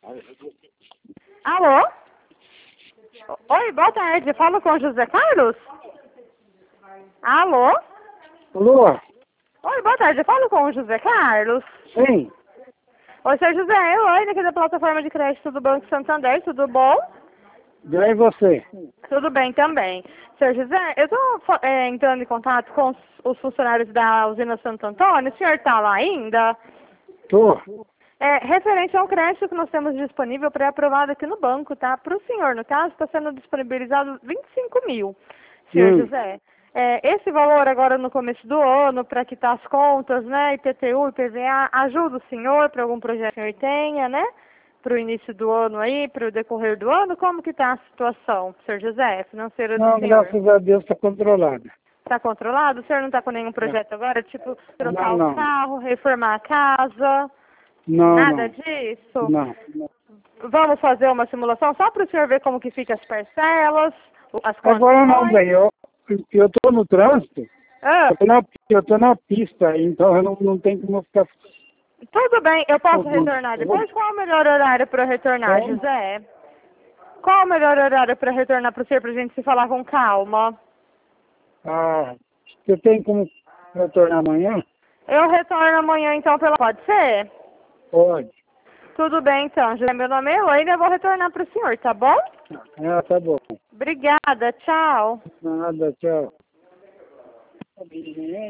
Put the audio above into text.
Alô? Oi, boa tarde. Falo com o José Carlos? Alô? Alô? Oi, boa tarde. Falo com o José Carlos? Sim. Oi, senhor José. Oi, daqui da plataforma de crédito do Banco Santander. Tudo bom? E você? Tudo bem também. Senhor José, eu estou entrando em contato com os funcionários da usina Santo Antônio. O senhor está lá ainda? Tô. Referente ao crédito que nós temos disponível pré-aprovado aqui no banco, tá? Para o senhor, no caso, está sendo disponibilizado 25 mil. Senhor José, esse valor agora no começo do ano, para quitar as contas, né? IPTU, IPVA, ajuda o senhor para algum projeto que o senhor tenha, né? Para o início do ano aí, para o decorrer do ano, como que está a situação, senhor José, financeira do Não, senhor? graças a Deus está controlada. Está controlado? O senhor não está com nenhum projeto agora? Tipo, trocar Não. o carro, reformar a casa? Não, Nada não. disso? Não. Vamos fazer uma simulação só para o senhor ver como que fica as parcelas, as Agora não, condições? bem. Eu tô no trânsito, Ah, eu tô na pista, então eu não tenho como ficar... tudo bem, eu posso retornar depois? Qual o melhor horário para eu retornar, José? Qual o melhor horário para retornar para o senhor, para a gente se falar com calma? Você tem como retornar amanhã? Eu retorno amanhã, então, Pode ser? Pode. Tudo bem, então. José, meu nome é Elaine, eu vou retornar para o senhor, tá bom? Tá bom. Obrigada, tchau. Nada, tchau.